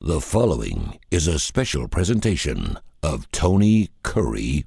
The following is a special presentation of Tony Curry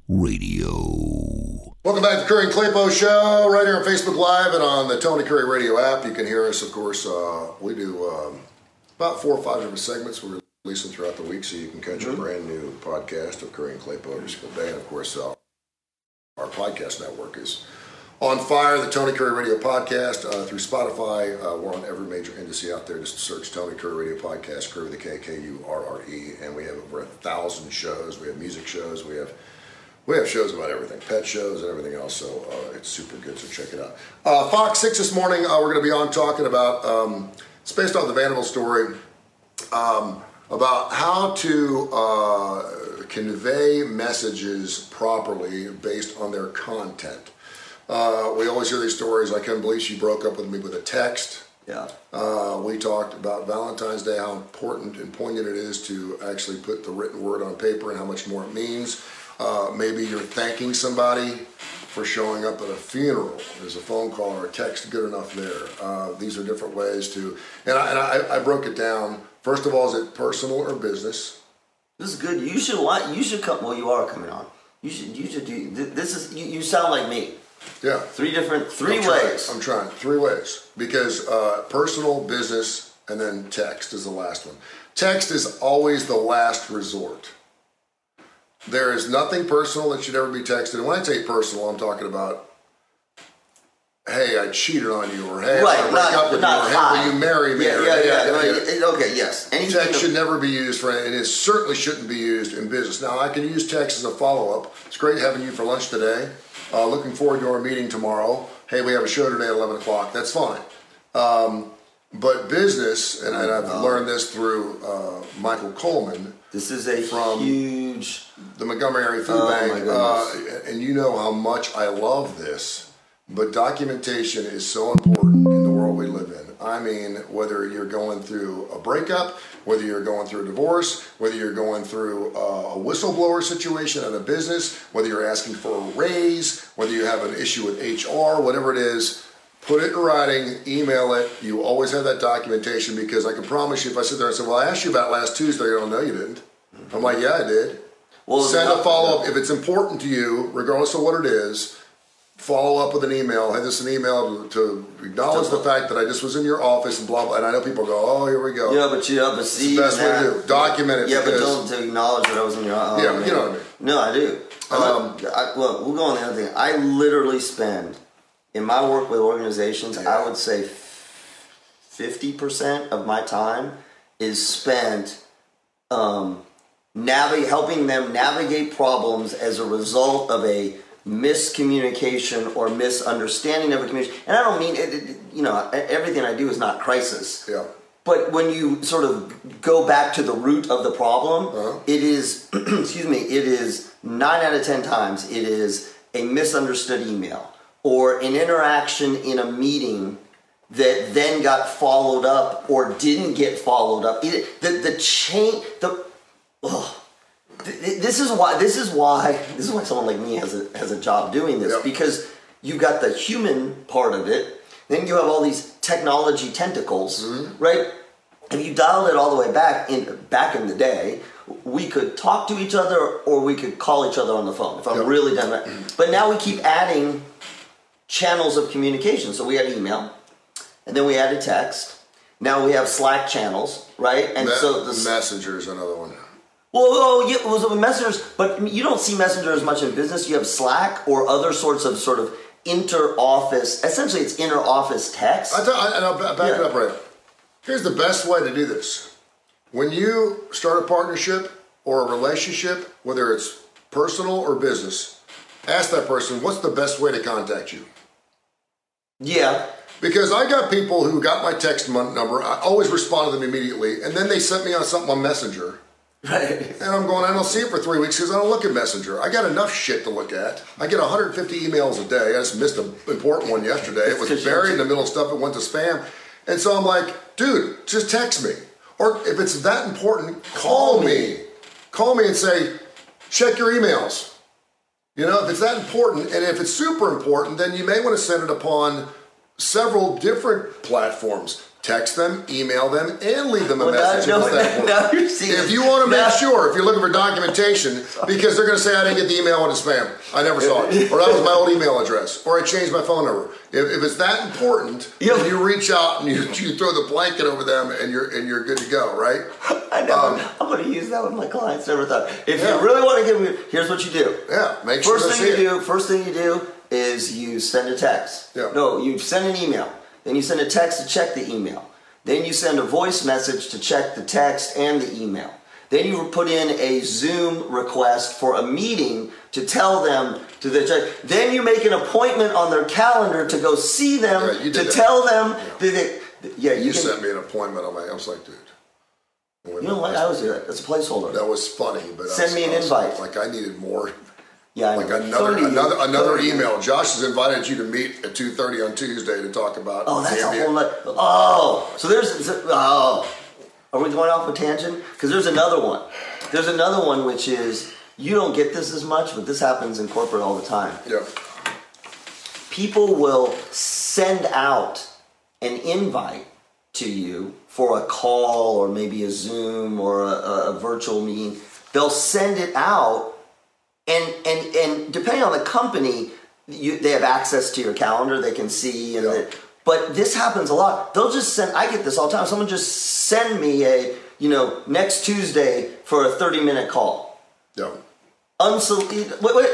Radio. Welcome back to the Curry and Claypo Show, right here on Facebook Live and on the Tony Curry Radio app. You can hear us, of course. We do about 4 or 5 different segments we're releasing throughout the week, so you can catch a brand new podcast of Curry and Claypo every single day. And, of course, our podcast network is on fire, the Tony Curry Radio Podcast through Spotify. We're on every major indice out there. Just search Tony Curry Radio Podcast, Curry with a K, K-U-R-R-E, and we have over 1,000 shows. We have music shows. We have shows about everything, pet shows and everything else, so it's super good, so check it out. Fox 6 this morning, we're going to be on talking about, it's based on the Vanderbilt story, about how to convey messages properly based on their content. We always hear these stories. I couldn't believe she broke up with me with a text. Yeah. We talked about Valentine's Day, how important and poignant it is to actually put the written word on paper and how much more it means. Maybe you're thanking somebody for showing up at a funeral. Is a phone call or a text good enough there? These are different ways to, and I broke it down. First of all, is it personal or business? This is good. You should come. Well, you are coming on. You should do this. Is you sound like me. Yeah. Three ways. I'm trying 3 ways because personal, business, and then text is the last one. Text is always the last resort. There is nothing personal that should ever be texted. And when I say personal, I'm talking about, hey, I cheated on you, or hey, I break up with you, or hey, will you marry me? Yeah. Okay, yes. Text should never be used for, and it certainly shouldn't be used in business. Now, I can use text as a follow-up. It's great having you for lunch today. Looking forward to our meeting tomorrow. Hey, we have a show today at 11 o'clock. That's fine. But business, and I've learned this through Michael Coleman. This is from huge... the Montgomery Area Food Bank. And you know how much I love this. But documentation is so important in the world we live in. I mean, whether you're going through a breakup, whether you're going through a divorce, whether you're going through a whistleblower situation in a business, whether you're asking for a raise, whether you have an issue with HR, whatever it is, put it in writing, email it. You always have that documentation, because I can promise you, if I sit there and say, well, I asked you about last Tuesday, I don't know you didn't. I'm like, yeah, I did. Well, send a follow-up. If it's important to you, regardless of what it is, follow up with an email. Hey, this is an email to acknowledge the fact that I just was in your office and blah, blah. And I know people go, oh, here we go. Yeah, but see, it's the best way to do. Document it. Yeah, but don't to acknowledge that I was in your office. Yeah, but you know what I mean. No, I do. Look, we'll go on the other thing. I literally spend, in my work with organizations, I would say 50% of my time is spent helping them navigate problems as a result of a miscommunication or misunderstanding of a communication. And I don't mean everything I do is not crisis. Yeah. But when you sort of go back to the root of the problem, it is, it is 9 out of 10 times it is a misunderstood email or an interaction in a meeting that then got followed up or didn't get followed up. This is why someone like me has a job doing this, because you've got the human part of it, then you have all these technology tentacles, right? If you dial it all the way back in the day, we could talk to each other or we could call each other on the phone if I'm really done right. But now we keep adding channels of communication. So we had email, and then we added text. Now we have Slack channels, right? And so the Messenger is another one. Well, yeah, it was with messengers, but you don't see Messenger as much in business. You have Slack or other sorts of sort of inter-office. Essentially, it's inter-office text. I'll back it up right. Here's the best way to do this. When you start a partnership or a relationship, whether it's personal or business, ask that person, what's the best way to contact you? Yeah. Because I got people who got my text number. I always respond to them immediately, and then they sent me on something on Messenger. Right. And I'm going, I don't see it for 3 weeks because I don't look at Messenger. I got enough shit to look at. I get 150 emails a day. I just missed an important one yesterday. It was buried in the middle of stuff. It went to spam. And so I'm like, dude, just text me. Or if it's that important, call me. Call me and say, check your emails. You know, if it's that important, and if it's super important, then you may want to send it upon several different platforms. Text them, email them, and leave them a Well, message. now you're seeing If you want to make sure, if you're looking for documentation, because they're going to say, I didn't get the email in the spam. I never saw it. Or that was my old email address. Or I changed my phone number. If it's that important, then you reach out and you throw the blanket over them and you're good to go, right? I know. I'm going to use that with my clients. Never thought. If you really want to give me, here's what you do. Yeah, make sure First thing you do is you send a text. Yeah. No, you send an email. Then you send a text to check the email. Then you send a voice message to check the text and the email. Then you put in a Zoom request for a meeting to tell them to the check. Then you make an appointment on their calendar to go see them tell them. You sent me an appointment on my. I was like, dude. You know what? I always do that. That's a placeholder. That was funny, but send me an invite. Like I needed more. Yeah, like another email. Josh has invited you to meet at 2:30 on Tuesday to talk about. Oh, that's a whole lot. So there's. Are we going off a tangent? Because there's another one. There's another one which is you don't get this as much, but this happens in corporate all the time. Yeah. People will send out an invite to you for a call or maybe a Zoom or a virtual meeting. They'll send it out. And depending on the company, they have access to your calendar. They can see. But this happens a lot. They'll just send. I get this all the time. Someone just send me a next Tuesday for a 30-minute call. Yeah. Wait.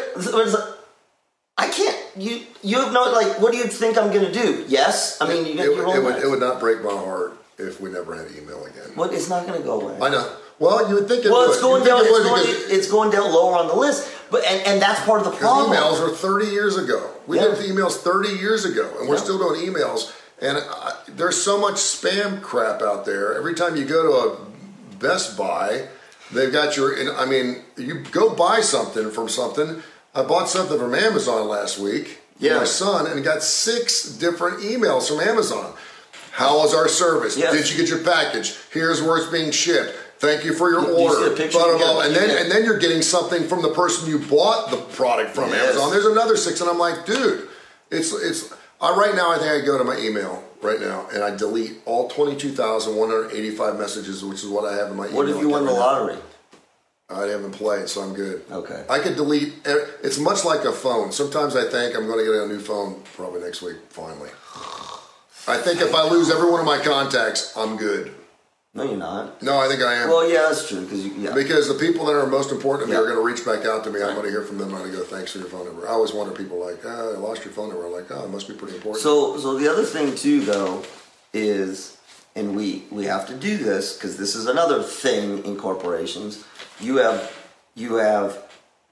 I can't. You have no What do you think I'm going to do? Yes. I mean, it would not break my heart if we never had email again. Well, it's not going to go away. I know. Well, you would think it would. It's going down. It's going down lower on the list. But and that's part of the problem. Emails were 30 years ago. We did emails 30 years ago, and we're still doing emails. And there's so much spam crap out there. Every time you go to a Best Buy, they've got you go buy something from something. I bought something from Amazon last week for my son, and got 6 different emails from Amazon. How was our service? Yes. Did you get your package? Here's where it's being shipped. Thank you for your order. Blah, blah, blah. And then you're getting something from the person you bought the product from Amazon. There's another 6, and I'm like, dude, right now I think I go to my email right now and I delete all 22,185 messages, which is what I have in my email. What if you won the lottery? I haven't played, so I'm good. Okay. I could delete. It's much like a phone. Sometimes I think I'm going to get a new phone probably next week. Finally, I think if I lose every one of my contacts, I'm good. No, you're not. No, I think I am. Well, yeah, that's true. Because the people that are most important to me are going to reach back out to me. I'm going to hear from them. I'm going to go, thanks for your phone number. I always wonder, people like, I lost your phone number. I'm like, it must be pretty important. So the other thing too, though, is, and we have to do this because this is another thing in corporations. You have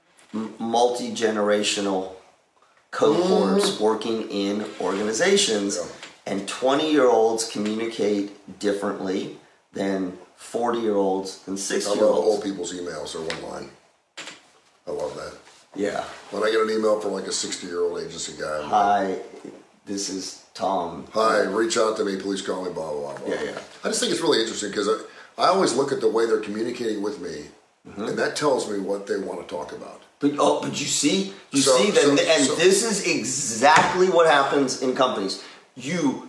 multi-generational cohorts working in organizations, and 20-year-olds communicate differently than 40-year-olds and 60-year-olds. I love old people's emails. They're one line. I love that. Yeah. When I get an email from like a 60-year-old agency guy. Hi, this is Tom. Hi, reach out to me. Please call me, blah, blah, blah. Yeah. I just think it's really interesting because I always look at the way they're communicating with me, and that tells me what they want to talk about. But you see that, this is exactly what happens in companies. You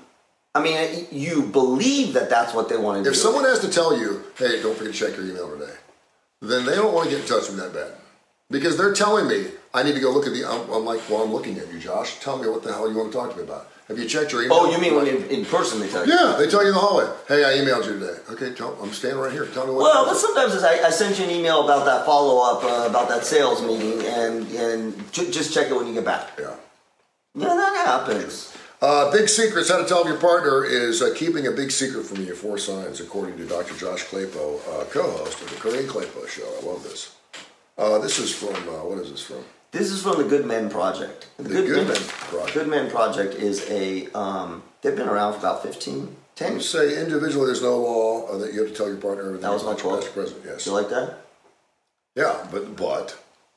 believe that that's what they want to do. If someone has to tell you, hey, don't forget to check your email today, then they don't want to get in touch with me that bad. Because they're telling me, I need to go look at I'm like, well, I'm looking at you, Josh. Tell me what the hell you want to talk to me about. Have you checked your email? Oh, you mean when in person they tell you? Yeah, they tell you in the hallway. Hey, I emailed you today. Okay, I'm standing right here. Tell me what. Well, but sometimes I sent you an email about that follow-up, about that sales meeting, and just check it when you get back. Yeah. Yeah, that happens. Big secrets, how to tell if your partner is keeping a big secret from you. 4 signs, according to Dr. Josh Claypo, co-host of the Curry and Claypo Show. I love this. This is from, what is this from? This is from the Good Men Project. The Good Men Project. Good Men Project is a, they've been around for about 10 You say individually there's no law that you have to tell your partner everything. That was my quote. Present. Yes. You like that? Yeah, but.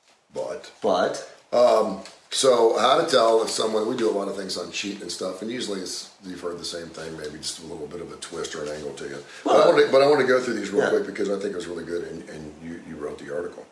So how to tell if someone, we do a lot of things on cheating and stuff, and usually you've heard the same thing, maybe just a little bit of a twist or an angle to it. Well, but I want to go through these real quick because I think it was really good, and you wrote the article.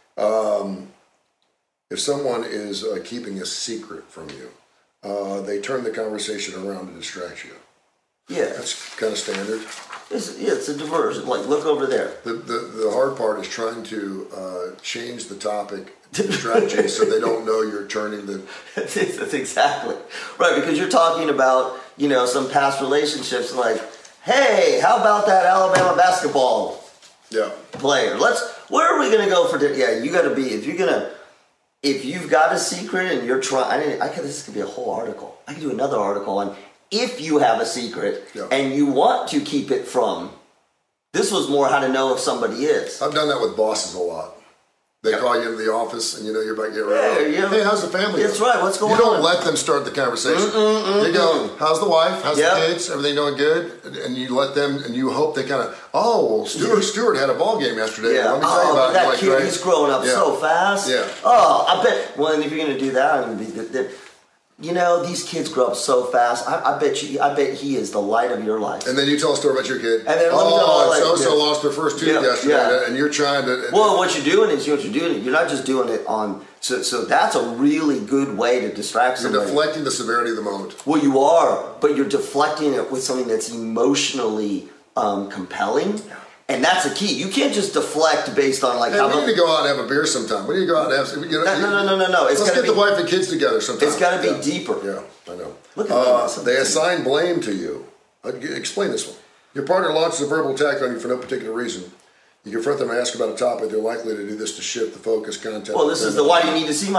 If someone is keeping a secret from you, they turn the conversation around to distract you. Yeah. That's kind of standard. It's a diversion. Like, look over there. The hard part is trying to change the topic to distract you so they don't know you're turning the... That's exactly. Right, because you're talking about, some past relationships like, hey, how about that Alabama basketball player? Where are we going to go for dinner? Yeah, you got to be, if you've got a secret and you're trying, this could be a whole article. I could do another article on if you have a secret and you want to keep it from. This was more how to know if somebody is. I've done that with bosses a lot. They call you into the office and you're about to get ready. Hey, how's the family? That's right. What's going on? You don't let them start the conversation. You go, how's the wife? How's the kids? Everything doing good? And you let them, and you hope they kind of, Stewart had a ball game yesterday. Yeah. Let me tell you about that kid, he's growing up so fast. Yeah. Oh, I bet. Well, and if you're going to do that, I'm going to be. These kids grow up so fast. I bet he is the light of your life. And then you tell a story about your kid. And then so lost their first tooth yesterday, and you're trying to. Well, what you're doing is you're not just doing it on. So that's a really good way to distract somebody. You're deflecting the severity of the moment. Well, you are, but you're deflecting it with something that's emotionally compelling. And that's the key. You can't just deflect based on we need to go out and have a beer sometime. We need to go out and have. No. Let's get the wife and kids together sometime. It's got to be deeper. Yeah, I know. Look at they assign blame to you. Explain this one. Your partner launches a verbal attack on you for no particular reason. You confront them and ask about a topic. They're likely to do this to shift the focus, content. Well, this is the why do you need to see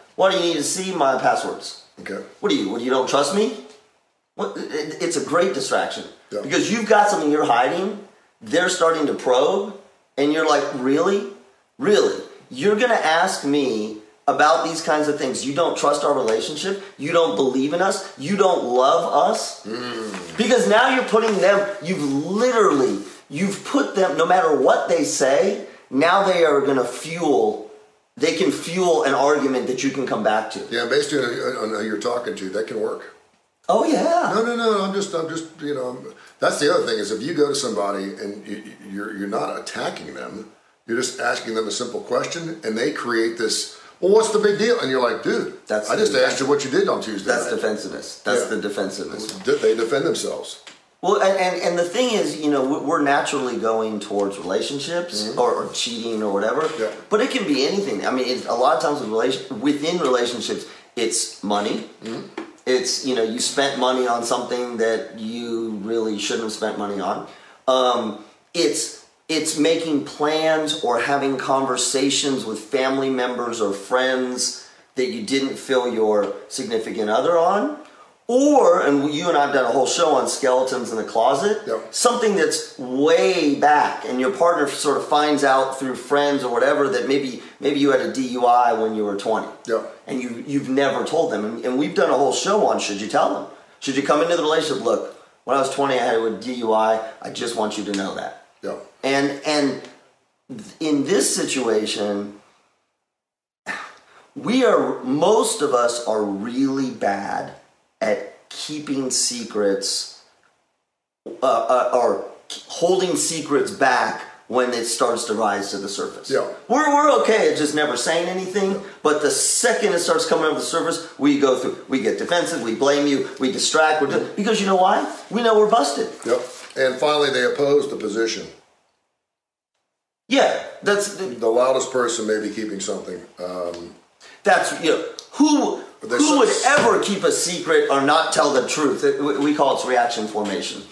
my passwords? Okay. What do you don't trust me? It's a great distraction because you've got something you're hiding. They're starting to probe, and you're like, really? Really? You're going to ask me about these kinds of things. You don't trust our relationship? You don't believe in us? You don't love us? Because now you're putting them, you've put them, no matter what they say, now they are going to they can fuel an argument that you can come back to. Yeah, based on who you're talking to, that can work. Oh, yeah. No, I'm just, that's the other thing is if you go to somebody and you're not attacking them, you're just asking them a simple question and they create this, well, what's the big deal? And you're like, dude, I just asked you what you did on Tuesday. That's defensiveness. That's the defensiveness. They defend themselves. Well, and the thing is, we're naturally going towards relationships or cheating or whatever, but it can be anything. I mean, a lot of times within relationships, it's money. It's, you spent money on something that you really shouldn't have spent money on. It's making plans or having conversations with family members or friends that you didn't fill your significant other on. Or, and you and I have done a whole show on skeletons in the closet, something that's way back and your partner sort of finds out through friends or whatever that maybe you had a DUI when you were 20 and you've never told them. And we've done a whole show on should you tell them? Should you come into the relationship, look, when I was 20 I had a DUI, I just want you to know that. And in this situation, most of us are really bad at keeping secrets or holding secrets back when it starts to rise to the surface. We're okay at just never saying anything, but the second it starts coming up to the surface, we get defensive, we blame you, we distract, because you know why? We know we're busted. And finally, they oppose the position. That's the loudest person may be keeping something. Who would ever keep a secret or not tell the truth? We call it reaction formation.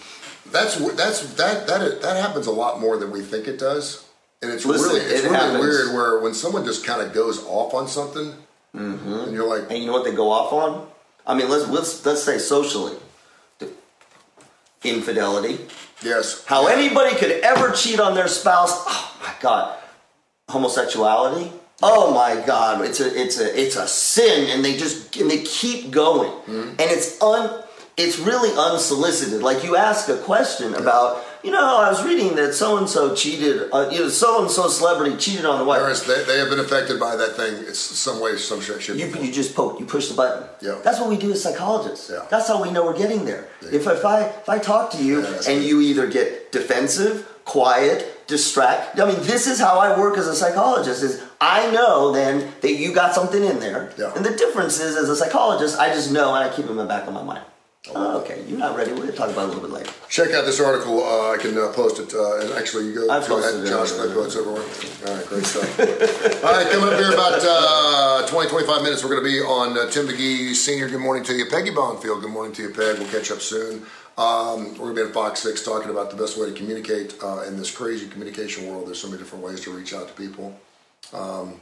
That happens a lot more than we think it does, and it's really weird. Where when someone just kind of goes off on something, and you're like, and you know what they go off on? I mean, let's say socially, infidelity. Yes. How anybody could ever cheat on their spouse? Oh my God, homosexuality. Oh my God, it's a sin, and they keep going, and it's really unsolicited. Like you ask a question about, I was reading that so and so cheated, so and so celebrity cheated on the wife. They have been affected by that thing. It's some way, some shape. You just poke, you push the button. That's what we do as psychologists. That's how we know we're getting there. If I talk to you and you either get defensive, quiet, distract. I mean, this is how I work as a psychologist. Is I know then that you got something in there, and the difference is, as a psychologist, I just know and I keep it in the back of my mind. Oh, okay. You're not ready. We're going to talk about it a little bit later. Check out this article. I can post it. And actually, you go I've to posted it. Josh Claypool. It's everywhere. All right, great stuff. All right, coming up here about 20, 25 minutes, we're going to be on Tim McGee Sr. Good morning to you. Peggy Bonfield, good morning to you, Peg. We'll catch up soon. We're going to be on Fox 6 talking about the best way to communicate in this crazy communication world. There's so many different ways to reach out to people. God,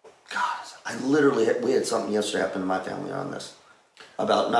we had something yesterday happen to my family on this. About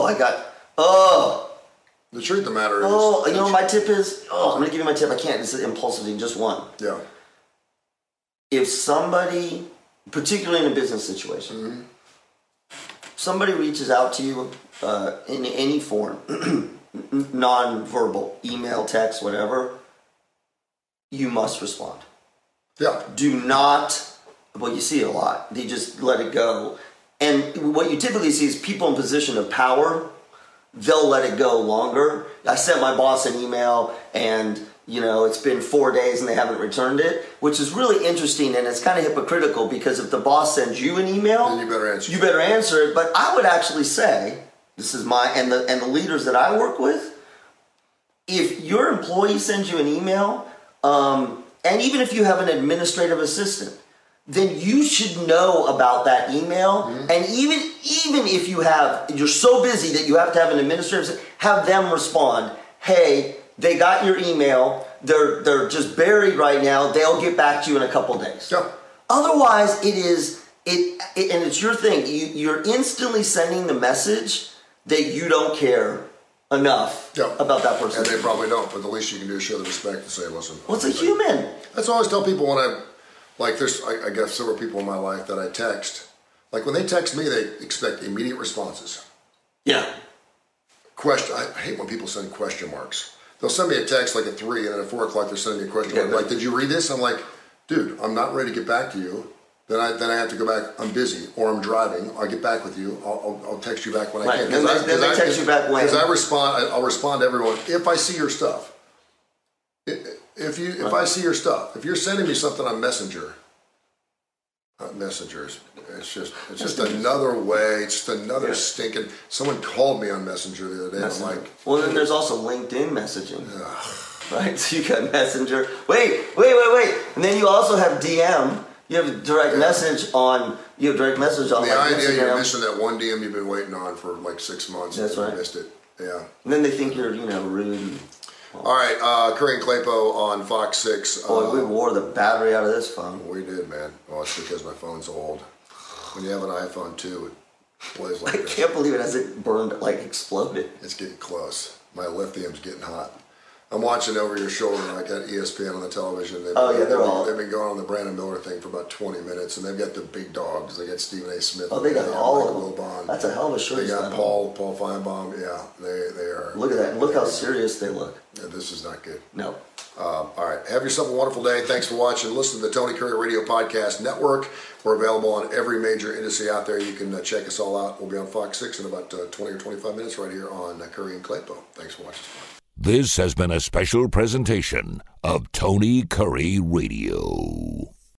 the truth of the matter is... you know what my tip is? I'm going to give you my tip. I can't. It's impulsively, just one. Yeah. If somebody, particularly in a business situation, somebody reaches out to you in any form, non-verbal, email, text, whatever, you must respond. Yeah. Do not... Well, you see it a lot. They just let it go. And what you typically see is people in position of power, they'll let it go longer. I sent my boss an email and, it's been 4 days and they haven't returned it, which is really interesting, and it's kind of hypocritical because if the boss sends you an email, then you better answer. You better answer it. But I would actually say, this is and the leaders that I work with, if your employee sends you an email, and even if you have an administrative assistant, then you should know about that email. And even if you're so busy that you have to have an administrator, have them respond, hey, they got your email, they're just buried right now, they'll get back to you in a couple days. Yeah. Otherwise, and it's your thing, you're instantly sending the message that you don't care enough about that person. And they probably don't, but the least you can do is show the respect and say, listen. Well, it's a human. That's what I always tell people when there's, I guess, several people in my life that I text. Like, when they text me, they expect immediate responses. Yeah. I hate when people send question marks. They'll send me a text like at 3, and then at 4 o'clock they're sending me a question mark. Like, did you read this? I'm like, dude, I'm not ready to get back to you. Then I have to go back. I'm busy, or I'm driving. I'll get back with you. I'll text you back when I can. Then they text you back when? Because I'll respond to everyone if I see your stuff. If I see your stuff, if you're sending me something on Messenger, messengers, it's just another way. It's just another stinking. Someone called me on Messenger the other day. I'm like, well, then there's also LinkedIn messaging, right? So you got Messenger. Wait, and then you also have DM. You have direct message on. You have direct message on. The like idea Instagram. you're missing that one DM you've been waiting on for like 6 months. That's right. You missed it. Yeah. And then they think you're rude. All right, Curry and Claypo on Fox 6. We wore the battery out of this phone. We did, man. Well, it's because my phone's old. When you have an iPhone 2, it plays like this. I can't believe it hasn't burned, exploded. It's getting close. My lithium's getting hot. I'm watching over your shoulder. I got ESPN on the television. They've been going on the Brandon Miller thing for about 20 minutes, and they've got the big dogs. They got Stephen A. Smith. Oh, they got all of them. Wilbon. That's a hell of a shirt. They got Paul Feinbaum. Yeah, they are. Look at that. Look how serious they look. Yeah, this is not good. No. All right. Have yourself a wonderful day. Thanks for watching. Listen to the Tony Curry Radio Podcast Network. We're available on every major industry out there. You can check us all out. We'll be on Fox 6 in about 20 or 25 minutes right here on Curry and Claypo. Thanks for watching. This has been a special presentation of Tony Curry Radio.